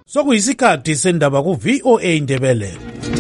Sokuyisikhathi sendaba ku VOA Indebele.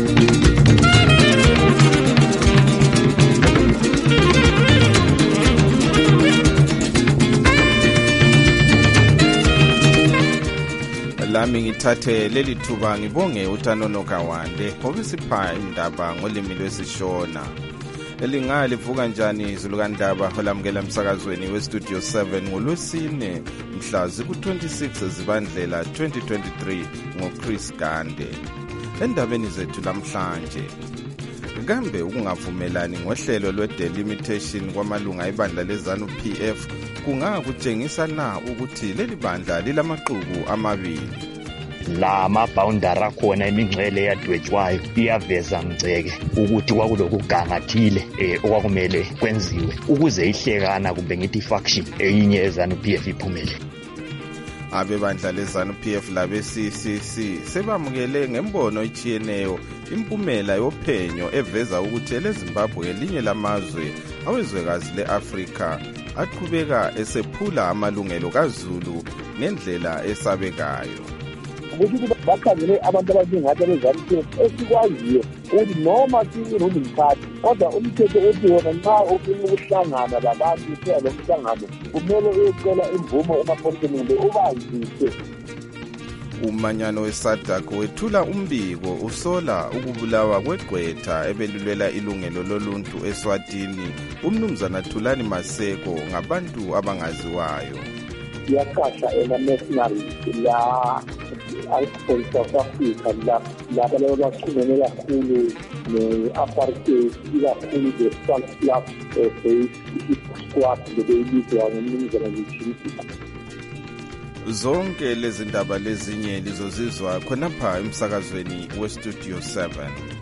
Lami ngithathe leli thuba ngibonge uTanono Kawande obisipha indaba ngolimi lwesiShona. Elingalivuka njani izulukandaba olamukela emsakazweni weStudio 7 ngolwesine mhla ziku-26 Zibandlela 2023 ngoChris Gande. Endabeni zethu lamhlanje, kambe ukungavumelani ngohlelo lwe-delimitation kwamalunga ebandla leZANU-PF kungakutshengisa na ukuthi leli bandla lilamaqhubu amabili? La mabhawundari akhona imingcele yadwetshwayo iyaveza mgceke ukuthi kwakulokugangathile okwakumele kwenziwe ukuze ihlekana kumbe ngithi ifaction eyinye eZANU-PF iphumele. Abebandla leZANU-PF labe-CCC sebamukele ngembono etshiyeneyo impumela yophenyo eveza ukuthi eleZimbabwe elinye lamazwe awezwekazi le-Afrika aqhubeka esephula amalungelo kaZulu ngendlela esabekayo. Ukuthi bakhangele abantu abaningi abeZANU-PF esikwaziyo ukuthi noma si-ruling party kodwa umthetho uthi wona nxa ufuna ukuhlangana labantu phela lo mhlangano kumele uyocela imvumo emapholiseni kumbe ubazise. Umanyano weSADC wethula umbiko usola ukubulawa kweGqwetha ebelulwela ilungelo loluntu eSwatini uMnumzana Thulani Maseko ngabantu abangaziwayo. Yakasha ema-mercenary la for South Africa laba baqhubene kakhulu ne-apartheid ikakhulu the self-based squad bebeyibizwa ngomnumzana Nchimbi. Zonke lezi ndaba lezinye lizozizwa khonapha emsakazweni weStudio 7.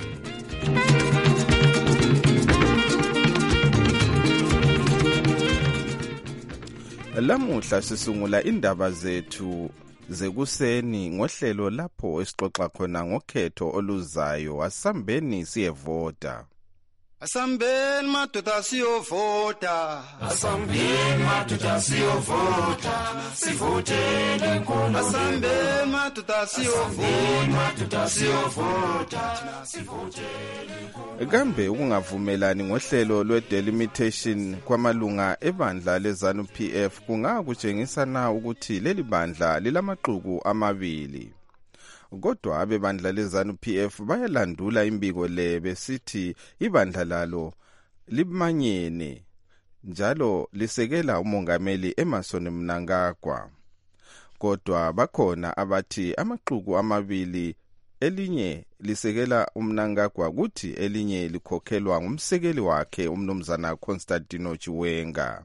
Lamuhla sisungula indaba zethu zekuseni ngohlelo lapho esixoxa khona ngokhetho oluzayo. Asambeni siyevota. Asambeni madoda siyovota. Asambeni madoda siyovota. Sivotele inkolo. Asambeni madoda siyovota. Madoda siyovota. Sivotele inkolo. Kambe ukungavumelani ngohlelo lwe-delimitation kwamalunga ebandla leZANU-PF kungakutshengisa na ukuthi leli bandla lilamaqhubu amabili? Kodwa abebandla leZANU-PF bayalandula imbiko le besithi ibandla lalo limanyene njalo lisekela umongameli Emmerson Mnangagwa. Kodwa bakhona abathi amaqhubu amabili, elinye lisekela uMnangagwa kuthi elinye likhokhelwa ngumsekeli wakhe uMnumzana Constantino Chiwenga.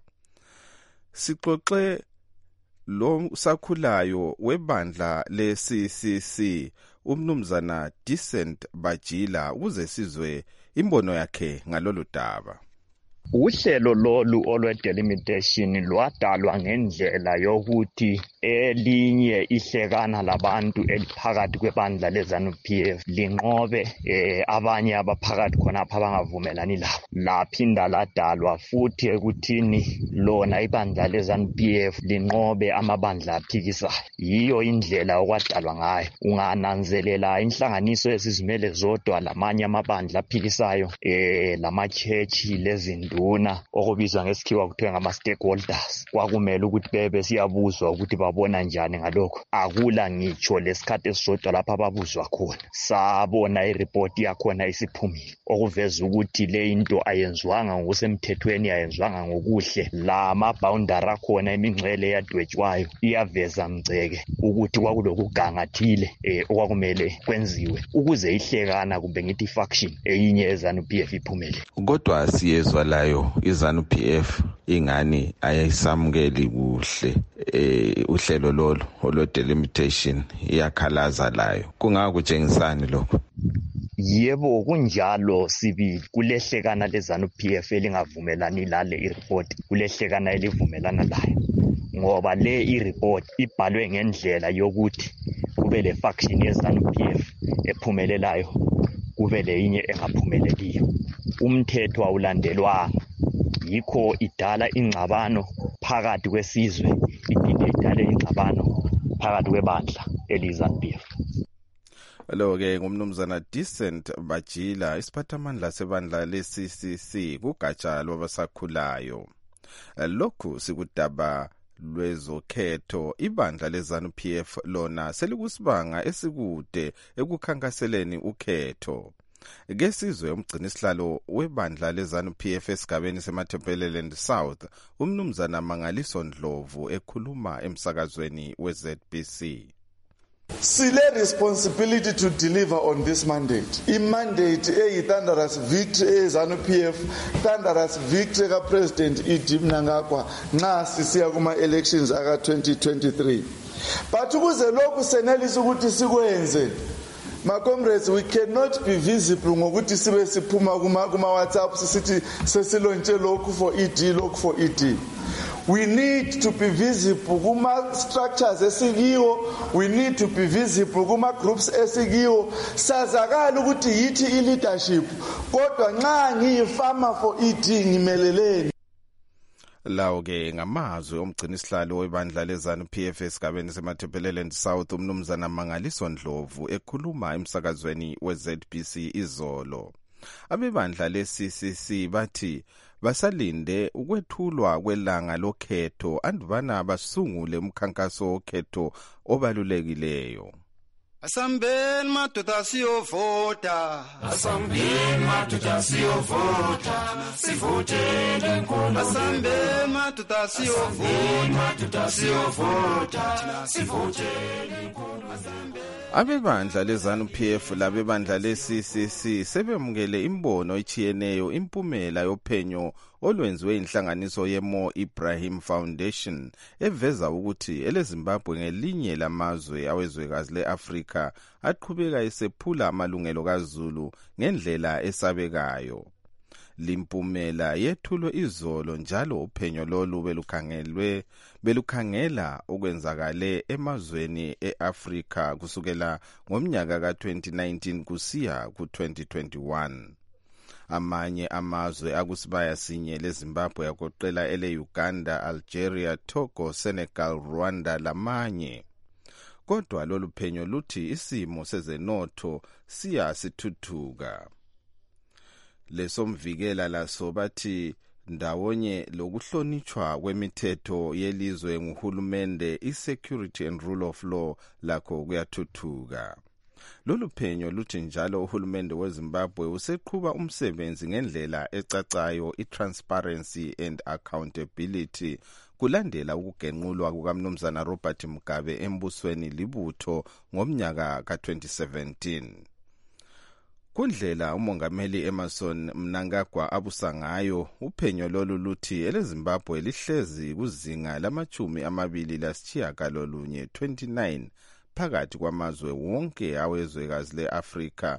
Sixoxe lo sakhulayo webandla le-CCC uMnumzana Decent Bajila ukuze sizwe imbono yakhe ngalolu daba. Uhlelo lolu olwe-delimitation lwadalwa ngendlela yokuthi elinye ihlekana labantu eliphakathi kwebandla leZANU-PF linqobe abanye abaphakathi khonapha abangavumelani labo. Laphinda ladalwa futhi ekuthini lona ibandla leZANU-PF linqobe amabandla aphikisayo. Yiyo indlela okwadalwa ngayo. Ungananzelela inhlanganiso ezizimele zodwa lamanye amabandla aphikisayo lama-chechi lezinto okubizwa ngesikhiwa kuthiwa ngama-stakeholders kwakumele ukuthi bebe siyabuzwa ukuthi babona njani ngalokho. Akula ngitsho lesikhathi esisodwa lapha ababuzwa khona. Sabona iripoti yakhona isiphumile okuveza ukuthi le into ayenziwanga ngokusemthethweni, ayenziwanga ngokuhle. La mabhawundari akhona imingcele yadwetshwayo iyaveza mgceke ukuthi kwakulokugangathile okwakumele kwenziwe ukuze ihlekana kumbe ngithi ifaction eyinye eZANU-PF iphumele. Kodwa siyezwa layo iZANU-PF ingani ayisamukeli kuhle uhlelo lolu olwe-delimitation, iyakhalaza layo. Kungakutshengisani lokho? Yebo kunjalo sibili. Kulehlekana leZANU-PF elingavumelani lale ireport, kulehlekana elivumelana layo. Ngoba le ireport ibhalwe ngendlela yokuthi kube le faction yeZANU-PF ephumelelayo kube leyinye engaphumeleliyo. Umthetho awulandelwanga, yikho idala ingxabano phakathi kwesizwe, iphinde idale ingxabano phakathi kwebandla eliyi-ZANU-PF. Lo-ke ngumnumzana Decent Bajila, isiphathamandla sebandla le-CCC kugatsha lwabasakhulayo. Lokhu sikudaba lwezokhetho, ibandla le-ZANU-PF lona selikusibanga esikude ekukhankaseleni ukhetho. Ke sizwe umgcinisihlalo webandla le-ZANU-PF esigabeni seMatabeleland South, umnumzana Mangaliso Ndlovu ekhuluma emsakazweni we-ZBC. Sile responsibility to deliver on this mandate. I-mandate eyi-thunderous victory eyi-ZANU-PF, thunderous victory ka-President E.D. Mnangagwa nxa sisiya kuma-elections aka-2023. But ukuze lokhu senelisa ukuthi sikwenze, my comrades, we cannot be visible ngokuthi sibe siphuma kuma-WhatsApp sisithi sesilontshe lokhu for ED, lokhu for ED. We need to be visible kuma structures esikiwo, we need to be visible kuma groups esikiwo, sazakala ukuthi yithi i-leadership, kodwa nxa ngiyifama for ED ngimeleleni. Lawo-ke ngamazwi omgcinisihlalo webandla le-ZANU-PF esigabeni seMatabeleland South, umnumzana Mangaliso Ndlovu ekhuluma emsakazweni we-ZBC izolo. Abebandla le-CCC bathi basalinde ukwethulwa kwelanga lokhetho andubana basungule umkhankaso wokhetho obalulekileyo. Asambeni madoda siyovota, asambeni madoda siyovota, sivotele inkulu. Asambeni madoda siyovota, sivotele inkulu. Abebandla le-ZANU-PF labebandla le-CCC sebemukele imbono ichiyeneyo impumela yophenyo olwenziwe inhlanganiso ye-Mo Ibrahim Foundation eveza ukuthi eleZimbabwe ngelinye lamazwe awezwekazi le-Afrika aqhubeka esephula amalungelo kaZulu ngendlela esabekayo. Limpumela yethulwe izolo njalo uphenyo lolu belukhangela okwenzakale emazweni e-Afrika kusukela ngomnyaka ka-2019 kusiya ku-2021. Amanye amazwe akusibaya sinye leZimbabwe yagoqela ele-Uganda, Algeria, Togo, Senegal, Rwanda lamanye. Kodwa lolu phenyo luthi isimo sezenotho siyasithuthuka. Lesomvikela laso bathi ndawonye lokuhlonitshwa kwemithetho yelizwe nguhulumende, i-security and rule of law lakho kuyathuthuka. Lolu phenyo luthi njalo uhulumende weZimbabwe useqhuba umsebenzi ngendlela ecacayo, i-transparency and accountability, kulandela ukugenqulwa kukamnumzana Robert Mugabe embusweni libutho ngomnyaka ka-2017. Kundlela umongameli Emmerson Mnangagwa abusa ngayo, uphenyo lolu luthi eleZimbabwe lihlezi kuzinga lama-29 phakathi kwamazwe wonke awezwekazi le-Afrika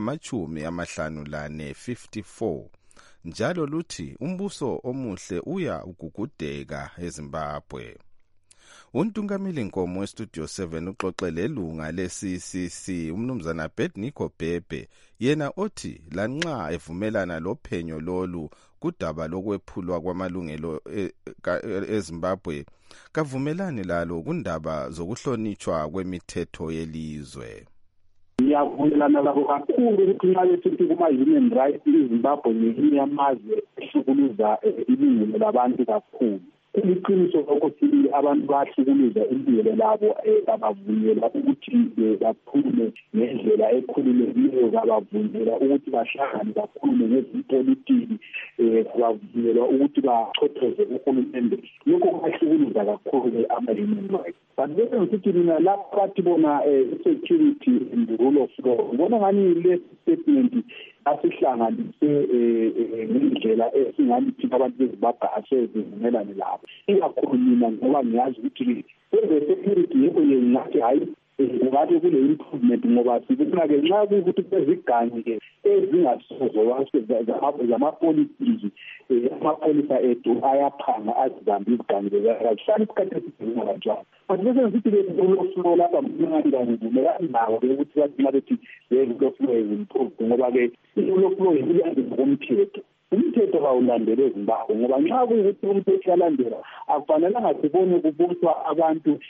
angama-54, njalo luthi umbuso omuhle uya ugugudeka eZimbabwe. Untungameli Nkomo weStudio 7 uxoxele ilunga le-CCC umnumzana Bednico Bhebhe, yena othi lanxa evumelana lophenyo lolu kudaba lokwephulwa kwamalungelo eZimbabwe, kavumelani lalo kundaba zokuhlonitshwa kwemithetho yelizwe. Ngiyavumelana labo kakhulu ukuthi nxa besithi kuma-human rights iZimbabwe ngelinye yamazwe ehlukuluza ilungelo labantu kakhulu. Kuliqiniso lokuthi abantu bahlukuluza impilo labo babavunyela ukuthi bakhulume ngendlela ekhululekileyo, babavunyela ukuthi bahlangane bakhulume ngezepolitiki, babavunyela ukuthi bachothoze uhulumende. Lokho kubahlukuluza kakhulu ama-human rights. But bese ngisithi mina lapho bathi bona security and rule of law, ngibona ngani le statement asihlanganise ngendlela esingathi thina abantu beZimbabwe asezivumelane labo. Ikakhulu mina ngoba ngiyazi ukuthi security yebo ngathi hayi ngathi kule improvement ngoba sibona-ke nxa kuwukuthi kwezigangi-ke ezingasozo zamapolitiki, amapholisa ethu ayaphanga azibambe izigangi lezahlala isikhathi esidinga kanjalo. But bese ngisithi-ke uloflow lapha mngathi kangivumelani nawo-ke ukuthi bathi nxa bethi uloflow is improved ngoba-ke uloflow ilandela komthetho. umthetho kawulandele eZimbabwe ngoba nxa kuyikuthi umthetho uyalandela akufanelanga sibone kubuswa abantu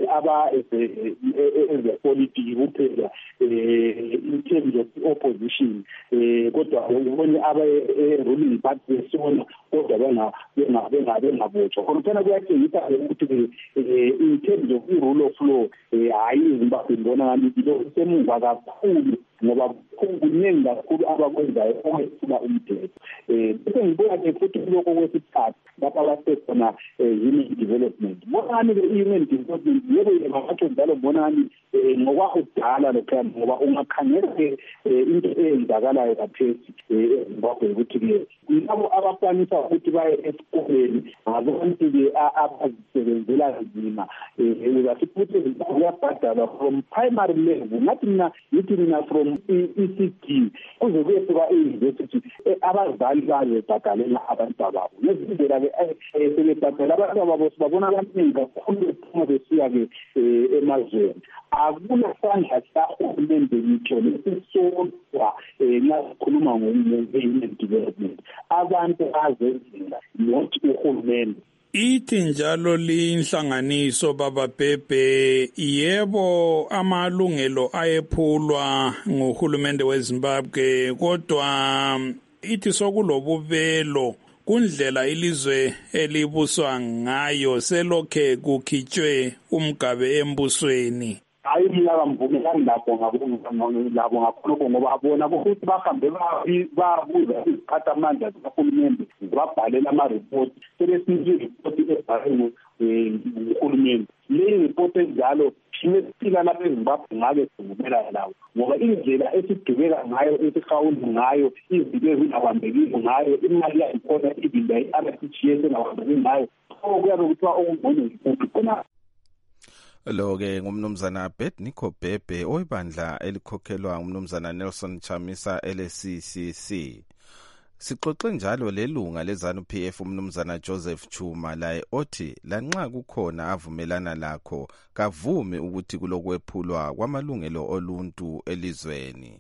ezepolitiki kuphela in terms of opposition kodwa ubone ruling party besona kodwa bengabotshwa khona kuyatshengisa ukuthi in terms of rule of law hayi eZimbabwe ngibona ngathi lo semuva kakhulu ngoba kuningi kakhulu abakwenzayo okwesula umthetho bese ngibona ke futhi lokho kwesithathu lapha abasekhona human development bonani ke human development yebo ngathi njalo bonani ngokwakudala lokho ngoba ungakhangela into eyenzakalayo kaphesi eZimbabwe ukuthi ke labo abakwanisa ukuthi baye esikoleni abantu ke abazisebenzela nzima uzathi futhi kuyabhadalwa from primary level ngathi mina from ECD kuze kuyefika e-university abazali bazebhadalela abantu babo nezindlela ke sebebhadala abantu babo sibabona abaningi kakhulu bephuma besiya ke emazweni akuna sandla sahulumende ngitsho lesisodwa nxa sikhuluma ngo-human development abantu bazenzela not uhulumende. Ithi njalo linhlanganiso baba Bhebhe yebo amalungelo ayephulwa nguhulumende weZimbabwe kodwa ithi sokulobubelo kundlela ilizwe elibuswa ngayo selokhe kukhitshwe umgabe embusweni. Hayi mina kamvumelani labo ngakhona ngoba bona ukuthi bahambe babuza iziphathamandla zikahulumende babhalela ama-report sebesinye i-report ebhalwe nguhulumende leyi report enjalo thina lapha eZimbabwe ngabe sivumelana lawo ngoba indlela esidubeka ngayo esihawundi ngayo izinto ezingabambekile ngayo imali yakhona ibinda i-RCGS engabambekile ngayo kuyabe kuthiwa okungcono yikuphi khona. Lo-ke ngumnumzana Nico Bhebhe oyibandla elikhokhelwa ngumnumzana Nelson Chamisa LCCC. Sixoxe njalo lelunga leZANU-PF umnumzana Joseph Chuma laye othi lanxa kukhona avumelana lakho kavume ukuthi kulokwephulwa kwamalungelo oluntu elizweni.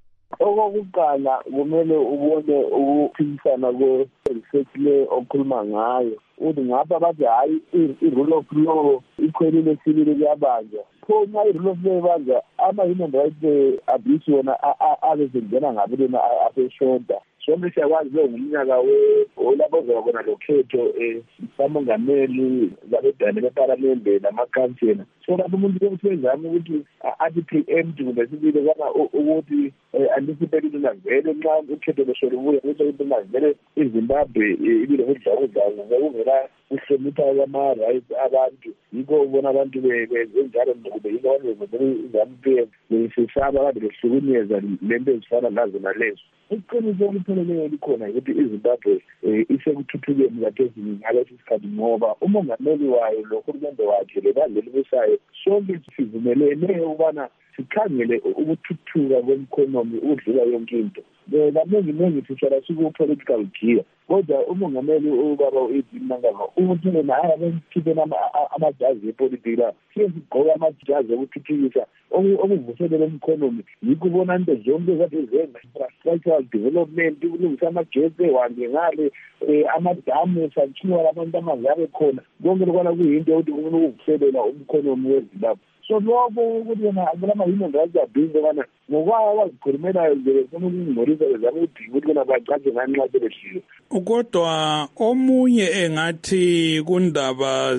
Okokuqala kumele ubone ukuphikisana kwe-research le okhuluma ngayo uthi ngapha bathi hayi i-rule of law ikhwelile sibili kuyabanjwa pho nxa i-rule of law ibanjwa ama-human rights abuse wona abezengena ngabeleni aseshoda sonke siyakwazi lo ngumnyaka olapho ozabona lo khetho samongameli labedane bepalamende namakhansela so lapho umuntu bekuthenzama ukuthi athi preempt kumbe sibili kana ukuthi anticipate into navele nxa ukhetho losolubuya ukuthi into navele iZimbabwe ibile ngudlawudlawo ngokuvela kuhlonipha kwama-rights abantu yikho ubona abantu benjalo kube yikho abantu beZANU-PF besisaba kade behlukunyeza lento ezifana nazo nalezo. Iqiniso elipheleleyo likhona ukuthi iZimbabwe isekuthuthukeni kathezini ngalesi sikhathi ngoba umongameli wayo lohulumende wakhe lebandla elibusayo sonke sivumelene ukubana sikhangele ukuthuthuka kwemikhonomi udlula yonke into. Kaningi sisala siku-political gear kodwa umongameli ubaba uMnangagwa ukuthi naye abekhiphe amajazi epolitiki la siye sigqoke amajazi okuthuthukisa okuvuselela emikhonomi yikho ubona into zonke kade zenza infrastructural development ukulungisa amagesi ehambe ngale amadamu sakhiwa abantu amanzi abe khona konke lokwana kuyinto ukuthi kumele ukuvuselela umkhonomi weZimbabwe. So lokho ukuthi yena akulama-human rights abuse kana ngokwayo abazikhulumelayo nje befuna ukungcolisa bezama ukudinga ukuthi bona bacace ngani nxa sebehlile. Kodwa omunye engathi kundaba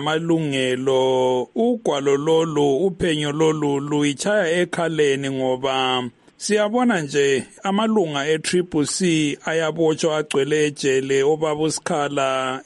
zamalungelo ugwalo lolu uphenyo lolu luyitshaya ekhaleni ngoba siyabona nje amalunga e-CCC ayabotshwa agcwele ejele obaba uSikhala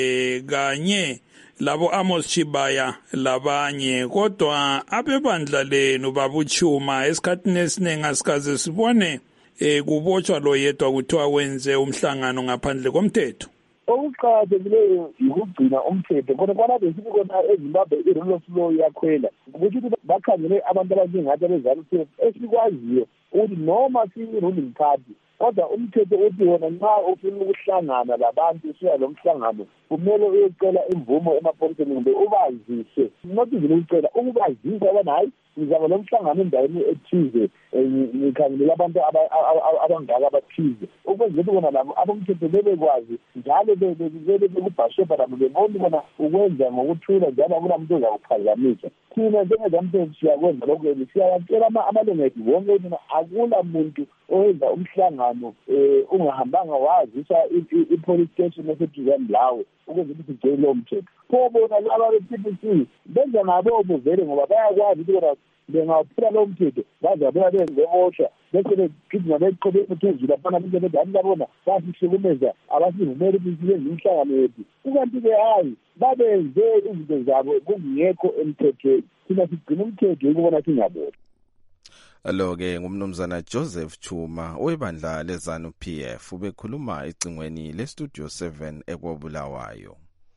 kanye labo Amos Chibaya labanye kodwa abebandla lenu babuchuma esikhathini esiningi asikaze sibone kubotshwa lo yedwa kuthiwa wenze umhlangano ngaphandle komthetho. Okuqakathekileyo yikugcina umthetho kodwa kwalapho sikhona eZimbabwe i-rule of law iyakhwela ukuthi bakhangele abantu abanjengathi abeZANU-PF esikwaziyo ukuthi noma siyi-ruling party kodwa umthetho uthi wona nxa ufuna ukuhlangana labantu usuya lo mhlangano kumele uyocela imvumo emapholiseni kumbe ubazise not even ukucela ukubazisa ubana hayi ngizaba lomhlangano endaweni ethize ngikhangelela abantu abangaka abathize ukwenza ukuthi bona labo abomthetho bebekwazi njalo bekubhashepha nabo bebona bona ukwenza ngokuthula njalo akunamuntu ozakuphazamisa. Thina njengezamthetho siyakwenza lokho siyawatshela amalunga ethu wonke ukuthi akula muntu owenza umhlangano ungahambanga wazisa i-police station eseduzane lawe ukwenza ukuthi ugcine lowo mthetho. Pho bona laba be-TPC benza nabo vele ngoba bayakwazi ukuthi bona bengaphula lowo mthetho baze bebosha bese begijima beqobe phezulu abana bethi abona basihlukumeza abasivumeli ukuthi benze umhlangano wethu. Kukanti-ke hayi babenze izinto zabo kungekho emthethweni. Thina sigcina umthetho ukubona singabona. Alo-ke ngumnumzana Joseph Chuma webandla leZANU-PF ubekhuluma ecingweni leStudio 7 eKobulawayo.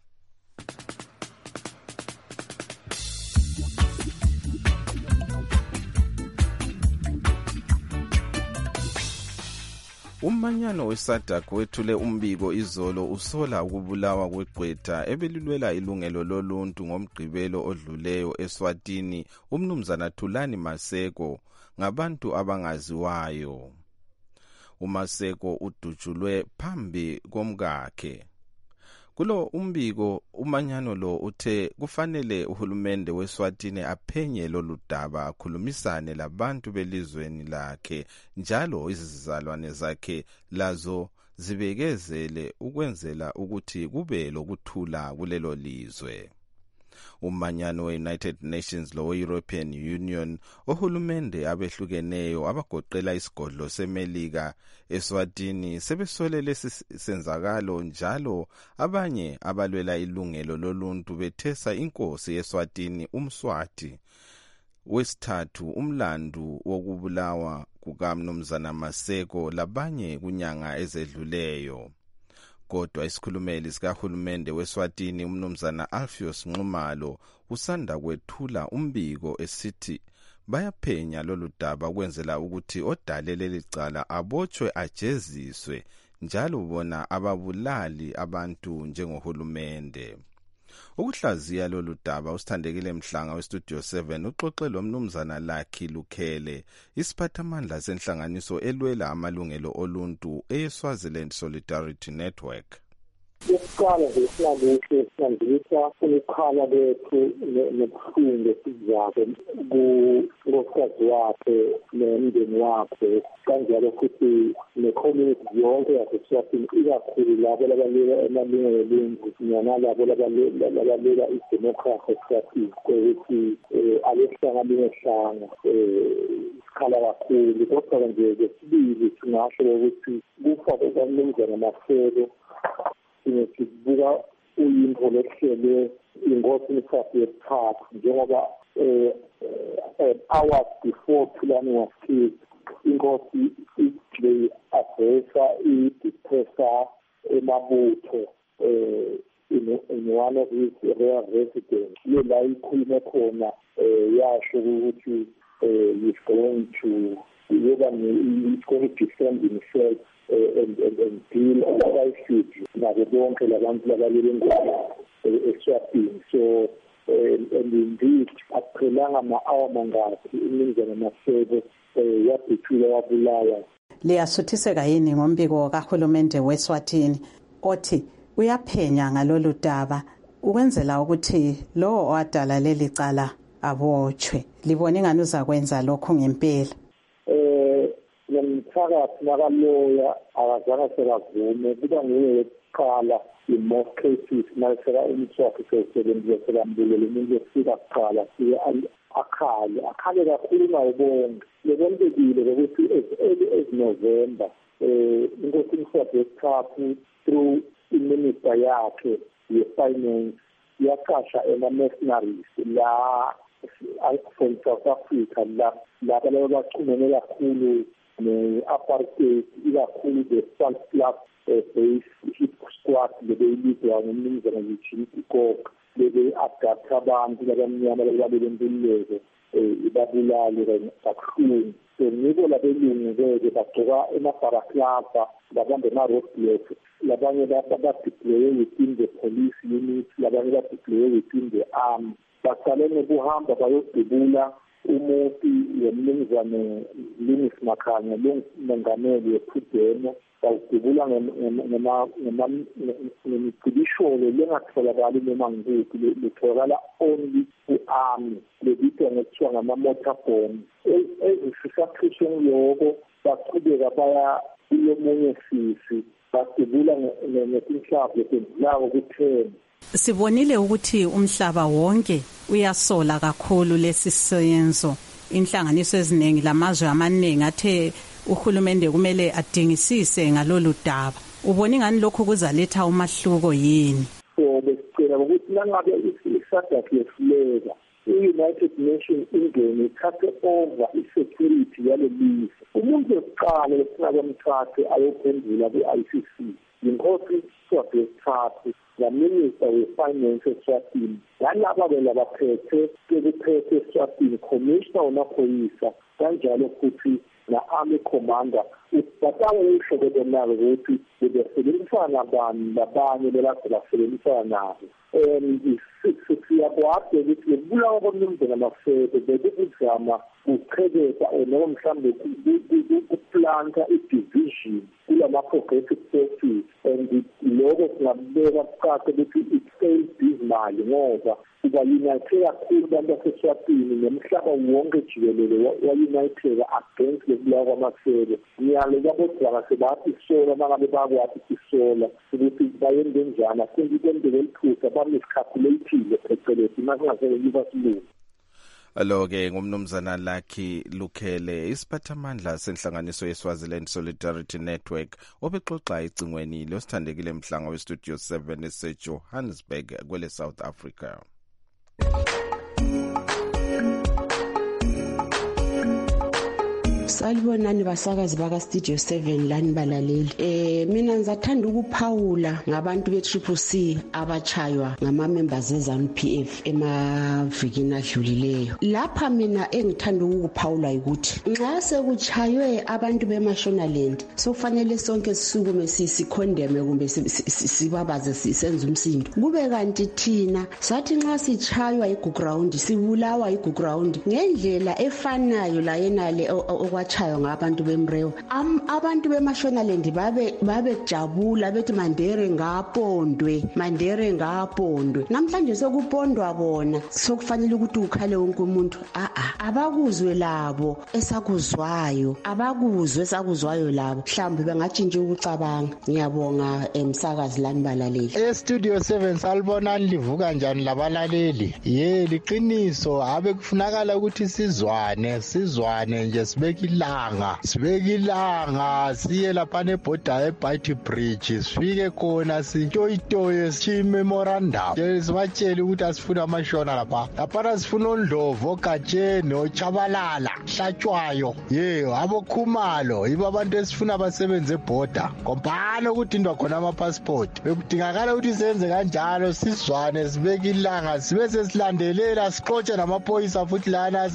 Umanyano weSADC wethule umbiko izolo usola ukubulawa kweGqwetha ebelilwela ilungelo loluntu ngomgqibelo odluleyo eSwatini umnumzana Thulani Maseko ngabantu abangaziwayo. uMaseko udutshulwe phambi komkakhe. Kulo umbiko umanyano lo uthe kufanele uhulumende weSwatini aphenye lolu daba akhulumisane labantu belizweni lakhe njalo izizalwane zakhe lazo zibekezele ukwenzela ukuthi kube lokuthula kulelo lizwe. Umanyano we-United Nations lo-European Union ohulumende abehlukeneyo abagoqela isigodlo seMelika eSwatini sebesole lesi senzakalo njalo abanye abalwela ilungelo loluntu bethesa inkosi yeSwatini uMswati wesithathu umlandu wokubulawa kukaMnumzana Maseko labanye kunyanga ezedluleyo. Kodwa isikhulumeli sikahulumende weSwatini umnumzana Alpheus Nxumalo usanda kwethula umbiko esithi bayaphenya lolu daba kwenzela ukuthi odale leli cala abotshwe ajeziswe njalo bona ababulali abantu njengohulumende. Ukuhlaziya lolu daba usithandekile Mhlanga weStudio 7 uxoxe lomnumzana Lucky Lukhele isiphathamandla senhlanganiso elwela amalungelo oluntu eSwaziland Solidarity Network. Ukuqala ngesingabuhle sandisa ukukhala bethu nokuhlunga esizakhe ngokwazi wakhe nomndeni wakhe kanjalo futhi ne-community yonke yaseSwatini ikakhulu labo labalela amalungelo oluntu nalabo labalela idemocracy eSwatini ukuthi abehlanga sikhala kakhulu kodwa nje ngesibili singasho ukuthi kufa kukamnumzana Maseko sibuka uyinto lehlele ingosi isikhathi yesithathu njengoba hours before Thulani was killed ingosi ihle addressa i-depressor emabutho in one of his rare residents la ikhulume khona yasho ukuthi he's going to defend himself and deal with issues nabo bonke labantu labalele eSwatini. So and indeed aphelanga ama-hour mangaphi umnumzana Maseko yadutshulwa wabulawa. Liyasuthiseka yini ngombiko kahulumende weSwatini othi uyaphenya ngalolu daba ukwenzela ukuthi lo owadala leli cala abotshwe? Libone ngani uzakwenza lokho ngempela? Nomthakathi nakaloya akazange sekavume kuba nguye wokuqala in-most cases mayeseka umthwakhe sesebenzisela mbulelo umuntu efika kuqala siye akhale kakhulu nawo bonke. Lekontekile ukuthi as early as November inkosi uMswati wesithathu through iminister yakhe ye-finance yaqasha ama-mercenaries la from South Africa lapha labo bachumene kakhulu ne-apartheid ikakhulu the South Club base hit squad lebeyilizwa ngumnumzana Eugene Ikok bebe-adapta abantu labamnyama lababele mpiluleko ibabulale kakhulu. So ngiko labelungu-ke bagcoka emabharaklava labambe ama-roadblocks labanye badeploye within the police unit labanye badeploye within the army baqale ngokuhamba bayodubula umuti wemnumzane Linus Makhanya longamelwe wePhudemo sawudubula ngemicibisholo lengatholakali noma ngikuphi litholakala only ku-army lebitwa ngokuthiwa ngama-motorbomb ezisisaphusheni yoko baqhubeka baya kulomunye sisi badubula ngetinhlamvu ezendlulako ku-10. Sibonile ukuthi umhlaba wonke uyasola kakhulu lesi senzo. Inhlanganiso eziningi lamazwe amaningi athe uhulumende kumele adingisise ngalolu daba. Ubona ngani lokho kuzaletha umahluko yini? So besicela ukuthi langabe i-SADC yehluleka i-United Nations ingene ithathe over i-security yale lizwe. Umuntu wekuqala efuna kwamthathe ayophendula ku-ICC yinkosi Swati yesithathu la-Minister we-Finance eSwatini nalaba-ke labaphethe kuphethe eSwatini Commissioner wamaphoyisa kanjalo futhi na-Army Commander batanga isho nabo ukuthi besebenzisana nabanye belakho basebenzisana nabo. Siyakwazi ukuthi lebulawa komnumzane Mafebe bekuzama ukuqhekeza noma mhlawumbe ukuplanta i-division kulama-progressive forces and lokho singabeka kuqaqe ukuthi it-failed dismally ngoba kuba-unithe kakhulu abantu baseSwatini nomhlaba wonke jikelele wa-unitheka against lebulawa kwamasebe. Ngiyalo kwabodwa sebathi isola mangabe bakwazi isola ukuthi bayenze njani asenze kwendele eliphutha bamiscalculative phecelezi masingazele liba silungu. Alo-ke ngumnumzana Lucky Lukhele isiphathamandla senhlanganiso yeSwaziland Solidarity Network obexoxa icingweni losithandekile mhlanga westudio 7 eseJohannesburg kwele South Africa. Salibonani basakazi baka Studio 7 lani balaleli. Mina ngizathanda ukuphawula ngabantu be-CCC abachaywa ngama-members eZANU-PF emavikini adlulileyo. Lapha mina engithanda ukuphawula ukuthi nxa sekuchaywe abantu beMashonaland sokufanele sonke sisukume sikhondeme kumbe sibabaze sisenze umsindo. Kube kanti thina sathi nxa sichaywa iGuground sibulawa iGuground ngendlela efanayo la yenale kwachaywa ngabantu bemrewa. Abantu beMashonaland babejabula bethi Mandere ngapondwe. Namhlanje sokupondwa bona sokufanele ukuthi ukhale wonke umuntu. Abakuzwe labo esakuzwayo labo mhlawumbe bangatshintsha ukucabanga. Ngiyabonga emsakazi lani balaleli. Studio 7 salibonani livuka njani labalaleli? Liqiniso abe kufunakala ukuthi sizwane nje sibeke ilanga siye lapha nebhoda eBite Bridge sifike khona sitoyitoye memorandum sibatshele ukuthi asifuna amashona lapha sifuna ondlovu ogatsheni ochabalala hlatshwayo abokhumalo yibo abantu esifuna basebenze ebhoda kompana ukuthi indwa khona ama-passport bekudingakala ukuthi senze kanjalo sizwane sibeke ilanga sibe sesilandelela sixotshe namaphoyisa futhi lana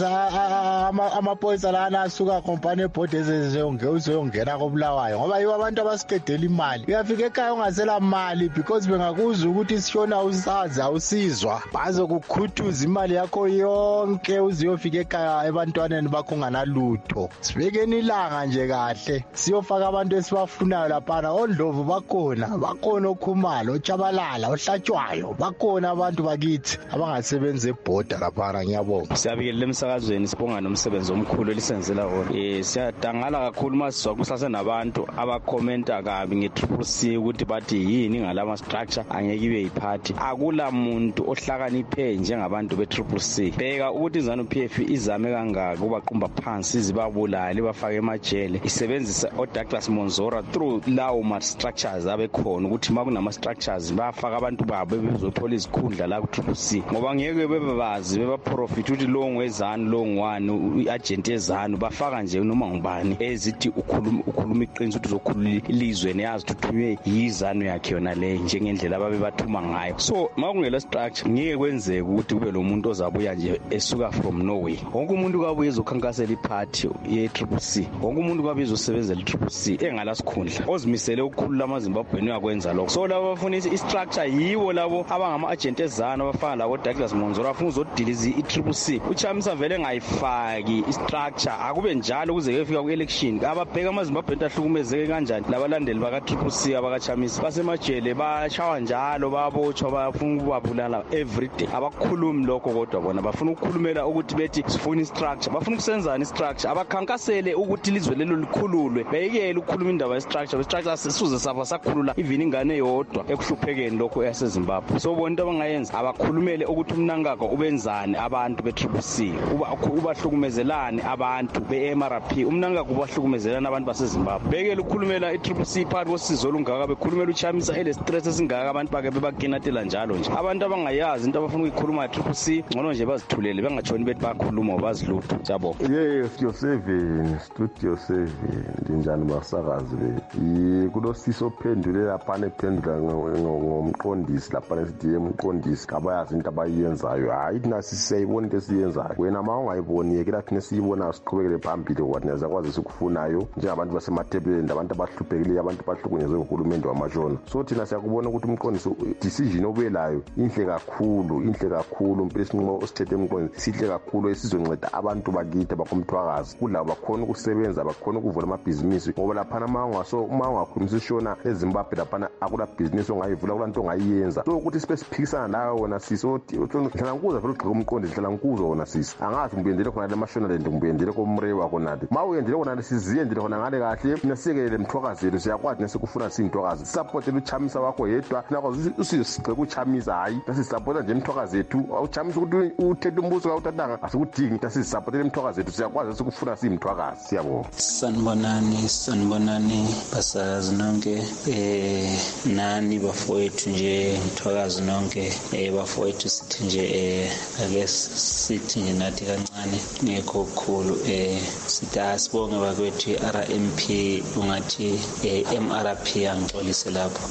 amaphoyisa lana asuka kompane ebhoda ezezongena kobulawayo ngoba yibo abantu abasiqedela imali. Uyafika ekhaya ungasela mali because bengakuzwa ukuthi sishona usazi awusizwa bazokukhuthuza imali yakho yonke uziyofika ekhaya ebantwaneni bakho unganalutho. Sibekeni ilanga nje kahle siyofaka abantu esibafunayo laphana. Ondlovu bakhona okhumalo ochabalala ohlatshwayo bakhona abantu bakithi abangasebenza ebhoda laphana. Ngiyabonga. Siyabikelela emsakazweni sibonga nomsebenzi omkhulu elisenzela wona. Siyadangala kakhulu masizwa kusasenabantu abakhomenta kabi nge-CCC ukuthi bathi yini ngalama structure angeke ibe yiphathi. Akula muntu ohlakaniphe njengabantu be-CCC. Bheka ukuthi iZANU-PF izame kangaka ukubaqumba phansi izibabulala ibafake emajele isebenzisa oDouglas Monzora through lawo ma-structures abekhona ukuthi ma kunama-structures bafaka abantu babo bezothola izikhundla la ku-CCC ngoba ngeke bebabazi bebaprofit ukuthi lo ngwezanu lo ngwani i-agent ezanu ungafaka nje noma ngubani ezithi ukhuluma iqiniso ukuthi uzokhulula ilizwe neyazi tuthunywe yizanu yakhe yona le njengendlela ababe bathuma ngayo. So makungela structure ngeke kwenzeke ukuthi kube lo muntu ozabuya nje esuka from nowhere. Wonke umuntu kabuye ezokhankasela iparty ye-TCC, wonke umuntu kabuye ezosebenzela i-TCC engala sikhundla ozimisele ukukhulula amaZimbabweni uyakwenza lokho. So labo bafuna i-structure yiwo labo abangama-agent ezana abafana labo Douglas Monzora bafuna uzodiliza i-TCC. uChamisa vele engayifaki i-structure akube njalo kuze kuyefika ku-election ababheka amaZimbabweni ahlukumezeke kanjani labalandeli baka-TCC abakaChamisa basemajele bashawa njalo babotshwa bafuna ukubabulala everyday. Abakhulumi lokho kodwa bona bafuna ukukhulumela ukuthi bethi sifuna i-structure, bafuna ukusenzana i-structure, abakhankasele ukuthi ilizwe lelo likhululwe, beyekele ukukhuluma indaba ye-structure. I-structure sisuze saba sakhulula even ingane yodwa ekuhluphekeni lokho yaseZimbabwe. So bona into abangayenza abakhulumele ukuthi umnankako ubenzani abantu be-TCC, ubahlukumezelani abantu be-MRP, umnankako ubahlukumezelani abantu baseZimbabwe. Beyekele ukukhulumela i-TCC phakathi kosizo olungaka, bekhulumela uChamisa ele-stress esingaka abantu bake bebakinatela njalo nje. Abantu abangayazi into abafuna ukuyikhuluma i-TCC ngcono nje bazithulele bengatshoni bethi bakhuluma bazilutho. Siyabonga. Studio 7 ndinjani basakazi le kulosiso ophendule lapha ephendula ngomqondisi lapha nesidie umqondisi kabayazi into abayenzayo. Hayi thina sisayibona into esiyenzayo, wena ma ungayiboni yekela thina siyibona siqhubekele phambili kwathi zakwazi sikufunayo njengabantu basemathebeleni, abantu abahluphekile, abantu bahlukunyezwe nguhulumende wamashona. So thina siyakubona ukuthi umqondisi decision obelayo inhle kakhulu impela isinqumo osithethe umqondisi sihle kakhulu esizonceda abantu bakithi bakomthwakazi kulabo bakhona ukusebenza, bakhona ukuvula amabhizinisi, ngoba laphana uma ungakhulumisa ishona eZimbabwe laphana akula bhizinisi ongayivula, kula nto ongayiyenza. So ukuthi sibe siphikisana lawo wona sisi hlala ngikuza vele ugxika umqondisi, hlala ngikuza wona sisi angazi ngibuyendele khona le Mashonaland, ngibuyendele komrewa khonale ma uyendele khona siziyendele khona ngale kahle nasikele mthwakazi yethu siyakwazi nesikufuna simthwakazi support uChamisa wakho yedwa nakwazi usigxeka uChamisa, hayi nasisupport nje imthwakazi yethu. uChamisa ukuthi uthethe umbuso kawutatanga asikudingi nasisupport imthwakazi yethu, siyakwazi sikufuna simthwakazi. Siyabonga. Sanibonani basazi nonke nani bafowethu nje mthwakazi nonke bafowethu sithi nje ake sithi nje nathi kancane ngekho kukhulu sithi asibonge bakwethu RMP ungathi MRP angixolise lapho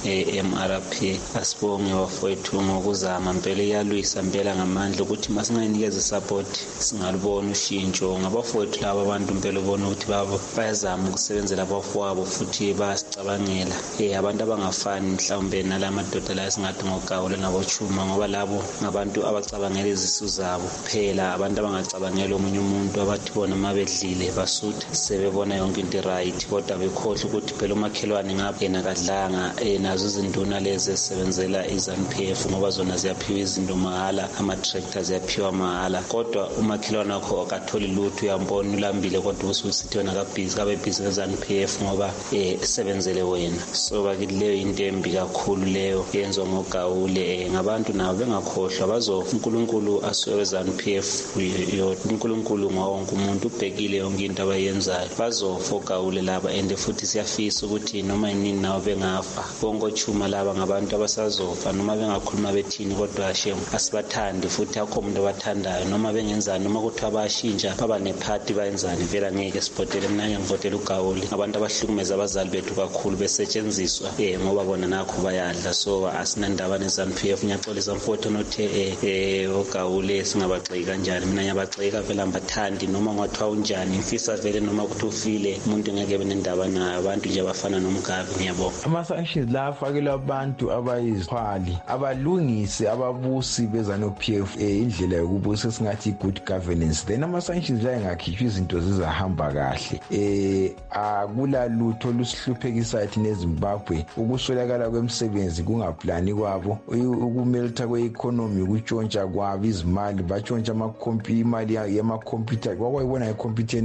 MRP asibonge bafowethu ngokuzama impela iyalwisa impela ngamandla ukuthi masingayinikeza support singalibona ushintsho ngabafowethu laba abantu impela ubona ukuthi bayazama ukusebenzela abafowabo futhi bayasicabangela abantu abangafani mhlawumbe nalamadoda la esingathi ngogawule nabochuma, ngoba labo ngabantu abacabangela izisu zabo kuphela, abantu abangacabangela omunye umuntu abathi bona mabedlile basuthe sebebona yonke into right, kodwa bekhohle ukuthi phela umakhelwane ngabe yena kadlanga nazo izinduna lezi esebenzela iZANU-PF ngoba zona ziyaphiwa izinto mahala, ama-tractor ziyaphiwa mahala, kodwa umakhelwane wakho akatholi lutho uyambona ulambile kodwa ususithi wena kabe busy neZANU-PF ngoba sebenzele wena. So bakithi leyo into embi kakhulu leyo yenziwa ngogawule ngabantu nabo bengakhohlwa uNkulunkulu asuke eZANU-PF uNkulunkulu ngawonke umuntu ubhekile yonke into abayenzayo, bazofa ogawule laba and futhi siyafisa ukuthi noma yini nawo bengafa bonke ochuma laba ngabantu abasazofa noma bengakhuluma bethini, kodwa shemu asibathandi futhi akho umuntu abathandayo noma bengenzani noma kuthi abashintsha baba nephathi bayenzani vela ngeke sipotele. Mina ngivotela ugawule abantu abahlukumeza abazali bethu kakhulu besetshenziswa ngoba bona nakho bayadla. So asinandaba neZANU-PF ngiyaxolisa mfowethu nothe ogawule singabagxeki kanjani, mina ngiyabagxeka vele ambathandi noma ngathiwa unjani, ngifisa vele noma kuthi ufile umuntu ngeke benendaba nayo, abantu nje abafana nomgavi. Ngiyabonga. Ama-sanctions la afakelwa abantu abayizixhwali abalungise ababusi beZANU-PF indlela yokubusa esingathi good governance, then ama-sanctions la engakhishwa izinto zizahamba kahle. Akula lutho lusihluphekisa thina eZimbabwe, ukuswelakala kwemisebenzi, kungaplani kwabo, ukumeltha kwe-economy, ukutshontsha kwabo izimali, batshontsha imali yamakhompyutha kwakwayibona ikhompyutha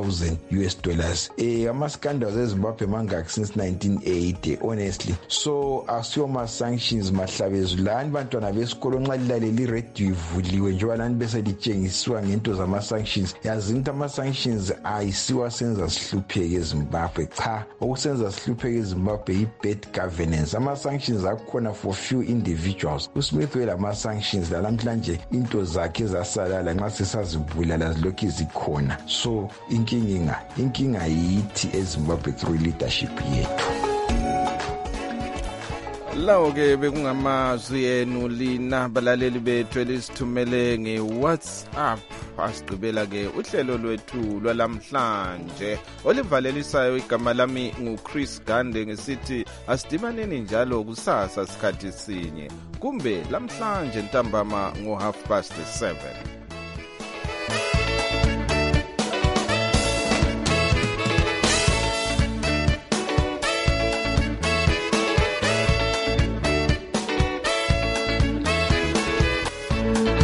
$9,000. Ama-scandals eZimbabwe mangaki since 1980 honestly. So asiyo ma-sanctions mahlabezulu lani bantwana besikolo nxa lilaleli iradio ivuliwe njengoba lani bese litshengisiwa ngento zama-sanctions, yazini ukuthi ama-sanctions ayisiwa senza sihlupheke eZimbabwe, cha okusenza sihlupheke eZimbabwe yi-bad governance. Ama-sanctions akhona for few individuals. uSmith welama-sanctions lalamhlanje into zakhe zasalala nxa sesazibulala zilokhu zikhona. So so inkinga yithi eZimbabwe through leadership yethu. Lawo ke bekungamazwi enu lina balaleli bethu elisithumele ngeWhatsApp. Asigqibela ke uhlelo lwethu lwalamhlanje olivalelisayo. Igama lami nguChris Gande ngesithi asidibaneni njalo kusasa sikhathi sinye kumbe lamhlanje ntambama ngo 7:30.